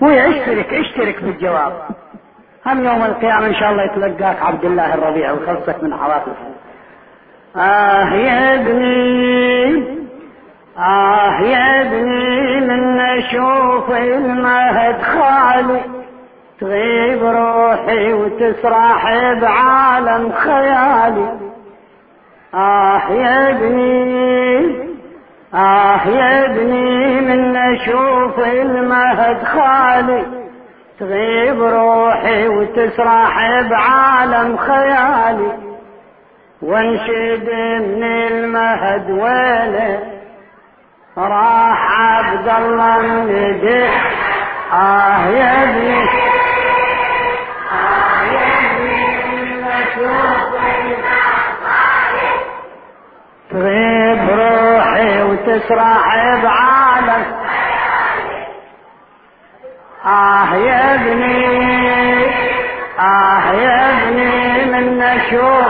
اشترك بالجواب. هم يوم القيامة ان شاء الله يتلقاك عبد الله الربيع ويخلصك من عواطف. يا ابني يا ابني من اشوف المهد خالي تغيب روحي وتسرح بعالم خيالي. يا ابني يا ابني من اشوف المهد خالي تغيب روحي وتسرح بعالم خيالي. وانشد من المهد ويله راح عبد الله النجح. يا ابني يا ابني من اشوف تغيب روحي وتسرح بعالم. يا ابني يا ابني من اشوف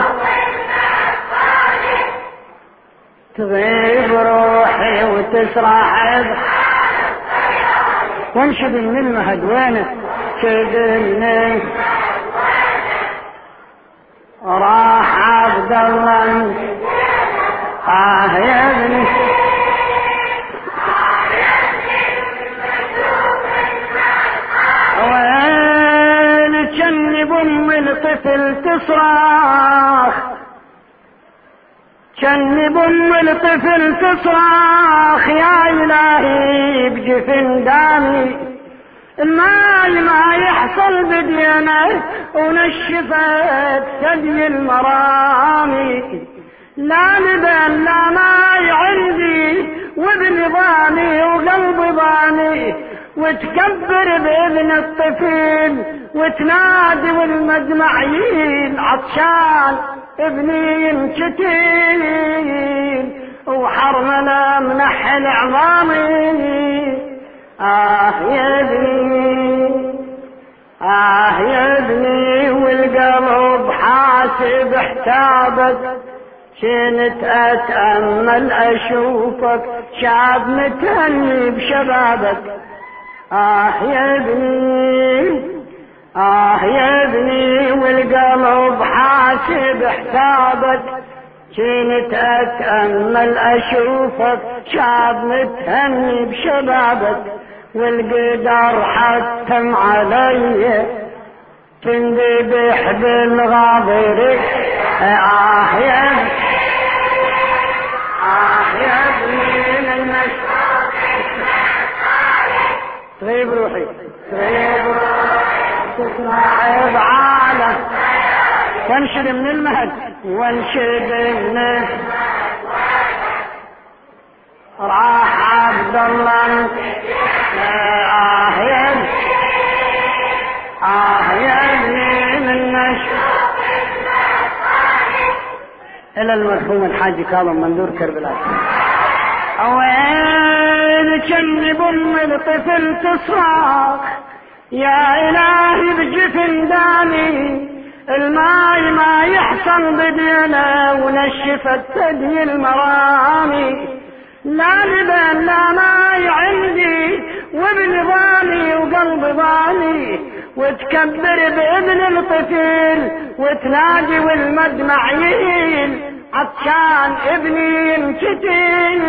تغيب روحي وتسرح. وانشد من المهد وينه شدني راح عبد الله. يا ابني وين جني بام الطفل تصرخ جني بام الطفل تصرخ يا الهي بجفن دامي المال ما يحصل بدينا ونشفت ثدي المرامي. لا لبن لا ماي عندي وبنظامي وقلبي ضامي وتكبر بإذن الطفل وتنادي والمدمعين عطشان ابني ينشتين وحرمنا منحل عظامي. يا ابني يا ابني والقلب حاسب حسابك كنت اتأمل اشوفك شاب متهني بشبابك. يا ابني يا ابني والقلب حاسب حسابك كنت اتأمل اشوفك شاب متهني بشبابك. والقدر حتم علي تندبح بالغابر. يا ابني من مشتاق تغيب روحي تسمع بعالم. وانشد من المهد وانشد من راح عبد الله. يا ابني من مشتاق إلى المرحوم الحاج كاظم منذور كربلاء. وين جني بام الطفل تصرخ يا إلهي بجفن داني الماي ما يحصل بدينا ونشفت ثدي المرامي. لا لبن لا ماي عندي وبنظامي وقلبي ضامي وتكبر بإذن الطفل وتنادي والمدمعين عطشان ابني ينشتين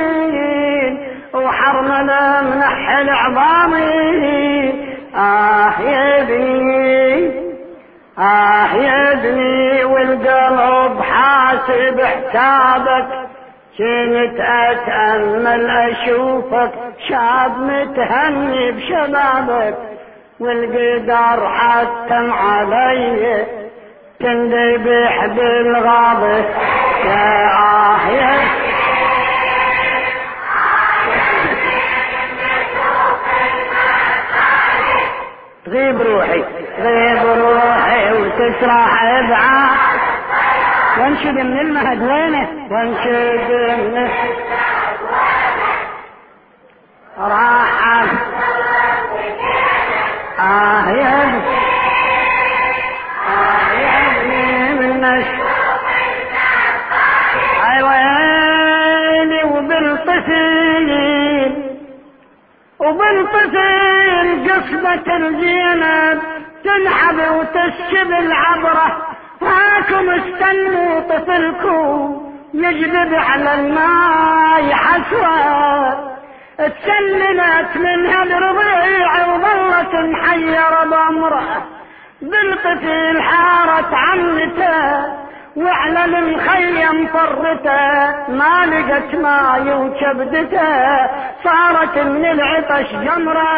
وحرمنا منحل عظامي. يا ابني يا ابني والقلب حاسب حسابك كنت اتأمل اشوفك شاب متهني بشبابك. والقدر حتم علي تندبح بالغابة. يا تغيب روحي وتسرح بعاد. وانشد من المهد وينه وانشد من راح. يا ابني من وبالطفل قصبة الزينب تنحب وتسكب العبرة، هاكم استنوا طفلكم يجذب على الماء حسوة. اتسللت منها الرضيع وظلت محيرة بأمره، بالطفل حارت عمته وعلى المخيم فرته، ما لقت ماي وكبدته صارت من العطش جمرة.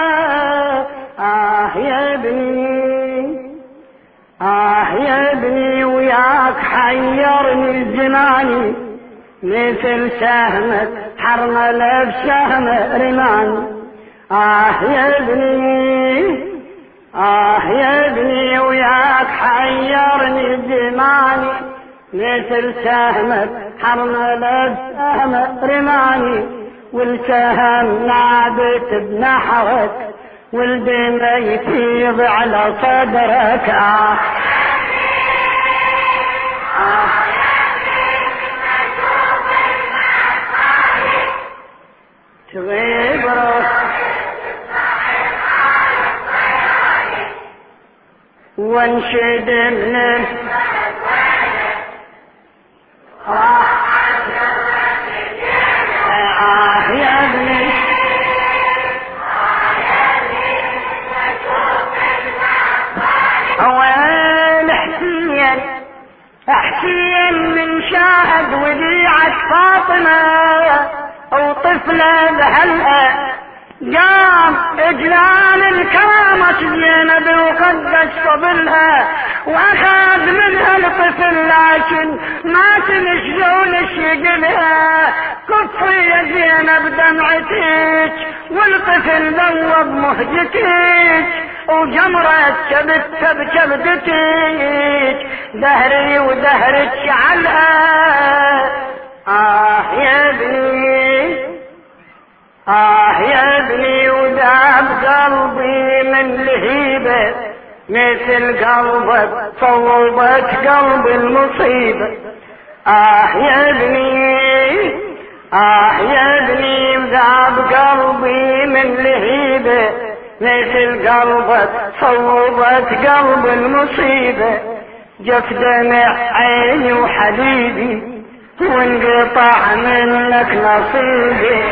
يا ابني يا ابني وياك حيرني الجناني، مثل سهمة حرملة بسهمة رماني. يا ابني يا ابني وياك حيرني الجناني، مثل سهمة حرملة بسهمة رماني. والسهم نادت بنحرك والدمع يفيض على صدرك. تغيب روح وانشد من يا ابني وين حسين من شاهد وديعة فاطمة وطفلة بهلأ، قام اجلال الكرامة زينب وقدس قبلها واخذ منها الطفل، لكن ما تنشجونش يقلها. كفي يا زينب دمعتك والطفل ذوب مهجتك، وجمرة كبت بكبدتك دهري ودهرك علها. يا ابني يا ابني وداب قلبي من لهيبة، مثل قلبك صوبت قلب المصيبة. يا ابني يا ابني وداب قلبي من لهيبة، مثل قلبك صوبت قلب المصيبة. جف دمع عيني وحبيبي وانقطع منك نصيبي.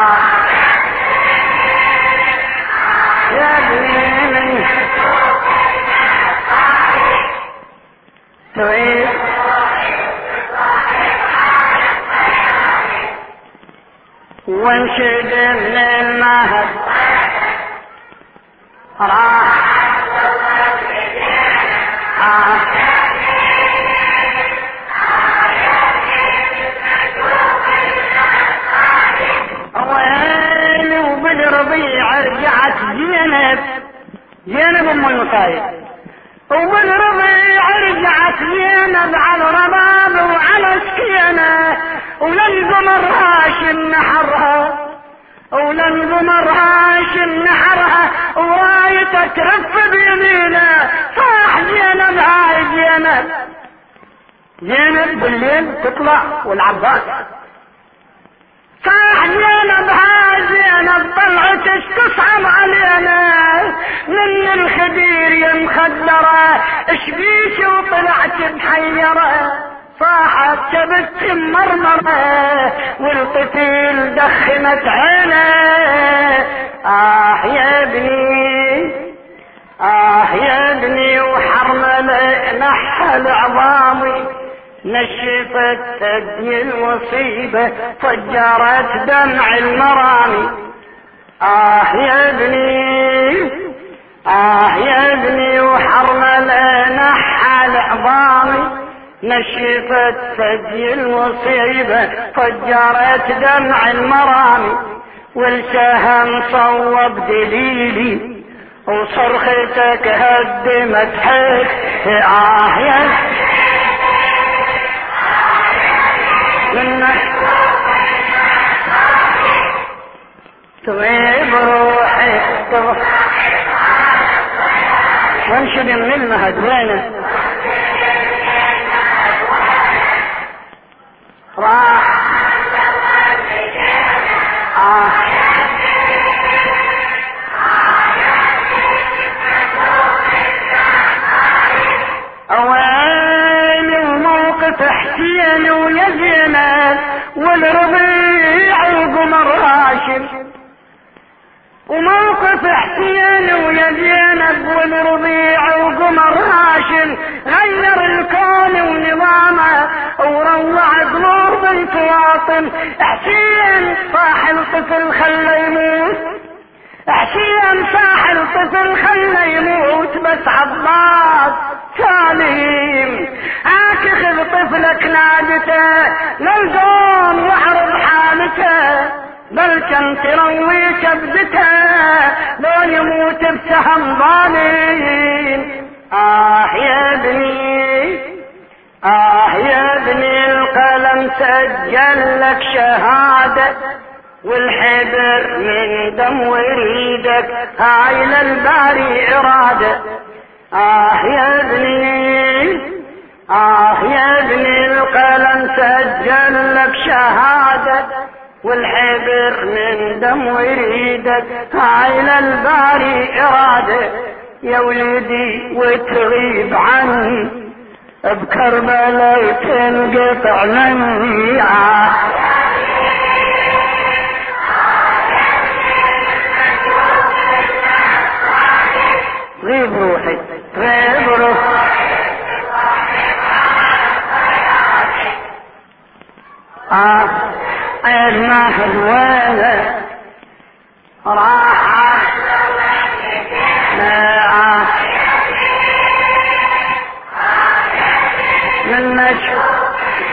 يا ابني تعيش وانشد من المهد راح وين وبالربيع رجعت زينب ام المصايب، وبالربيع رجعت زينب على رباب وعلى سكينه، وللقمر هاشم نحرها وللقمر هاشم نحرها، ورايته ترف بيمينه. صاح زينب هاي زينب بالليل تطلع والعباس، صاح زينب هاي زينب طلعت تصعب علينا من الخدير يا مخدره، اشبيش وطلعت بحيره. صاحت شبت مرمره والطفل دخنت عينه. يا ابني يا ابني وحرمله نحل عظامي، نشفت ثدي المصيبة فجرت دمع المرامي. يا ابني يا ابني وحرمله نحل عظامي، نشفت ثدي المصيبة فجرت دمع المرامي. والسهم صوب دليلي وصرختك هدمت حيك. يا منك تغيب روحي وانشد من المهد وينه راح. حسين ويا زينب والربيع وقمر هاشم. وموقف حسين ويا زينب والربيع وقمر هاشم غير الكون ونظامه وروع قلوب الفواطم. حسين صاح الطفل خلى يموت، حسين صاح الطفل خلى يموت، بس عباس سالم هاك خذ طفلك نادته للقوم واعرض حالته، بل كم تروي كبدته لو يموت بسهم ظالم. يا ابني يا ابني القلم سجل لك شهادة والحبر من دم وريدك هاي للباري إرادة. يا ابني يا ابني القلم سجل لك شهادة والحبر من دم وريدك هاي للباري إرادة. يا ولدي وتغيب عني بكربلاء تنقطع مني. غيب روحي غيب روحي المهد ولا راحة من نشوف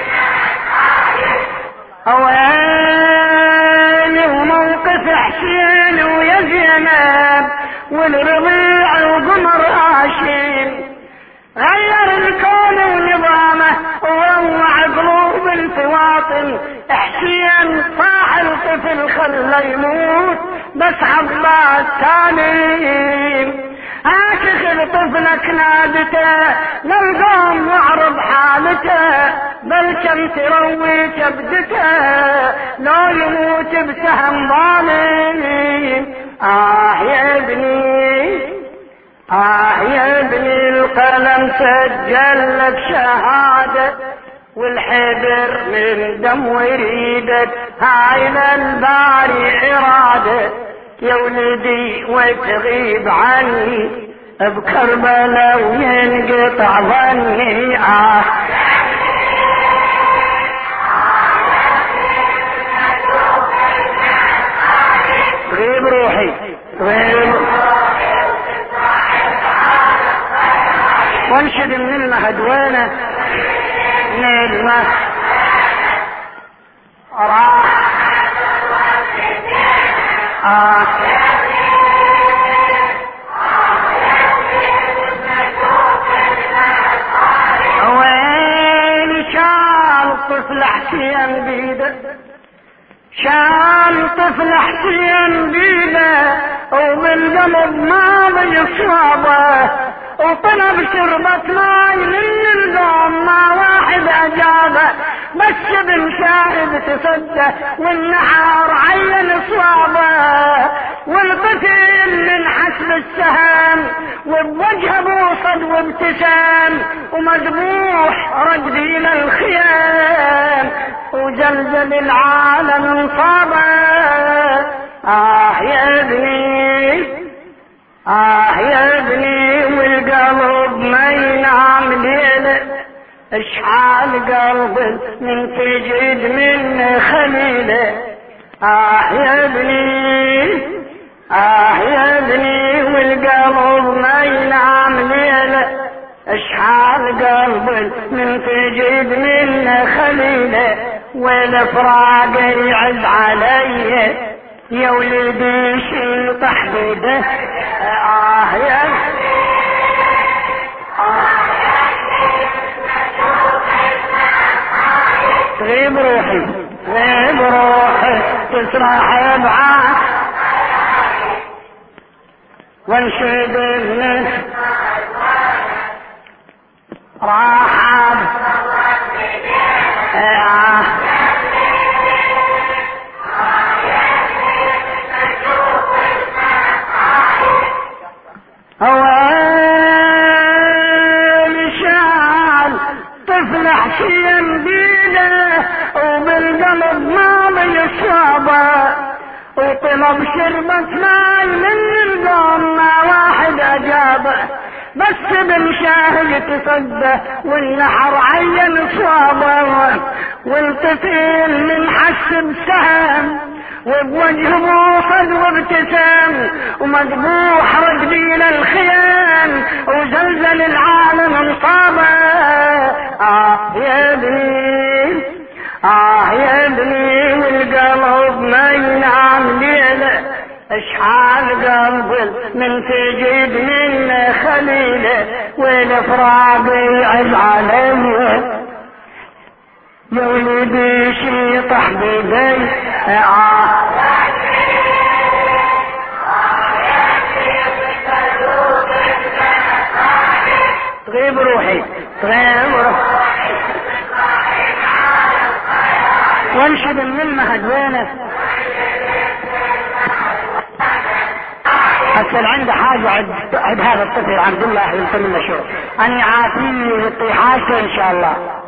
أواني وموقف حسين ويا زينب والربيع وقمر هاشم غير الكون ونظامه وروع قلوب الفواطم. حسين صاح الطفل خلى يموت، بس عباس سالم هاك خذ طفلك نادته للقوم واعرض حالته، بل كم تروي كبدته لو يموت بسهم ظالم. يا ابني يا ابني القلم سجل لك شهادة والحبر من دم وريدك هاي للباري إرادة. يا ولدي وتغيب عني بكربلاء وينقطع ظني. غيب روحي غيب وانشد من المهد وينه من المهد راح وين شال طفل حسين بيده، شال طفل حسين بيده وبالقلب ماضي صوابه، وطلب شربة ماي من القوم ما واحد اجابه، بس ابن شاهد تصدى والنحار عين صوابه، والقتل من حسب السهم وبوجهه بوصد وابتسام، ومذبوح رد الى الخيام وزلزل العالم انصابه. يا ابني يا ابني والقلب ما ينام ليله، اشحال قلب من تجد من خليله. يا ابني يا ابني والقلب ما ينام ليله، اشحال قلب من تجد من خليله، والفراق يعز علي يا ولدي شيطح بده. يا غيب روحي غيب روحي تسرح بعاد وانشد الناس راحب. هو مشال طفل حسين طلب شربة ماي من القوم ما واحد اجابه، بس بالشاهد تصده والنحر عين صوابه، والطفل من حسب سهم وبوجه موفد وابتسام، ومذبوح رجبين الخيام وزلزل العالم انصابه. يا ابني يا ابني والقلب ما ينام ليله، اشحال قلب من تجيب من خليله، والفراق يعز عليه يا ولدي شيطح بيدي. تغيب روحي تغيب روحي وانشد من المهد وينه. حتى عنده حاجة عند هذا الطفل عبد الله ينتمي له شو أن يعافيه ويطيحاته إن شاء الله.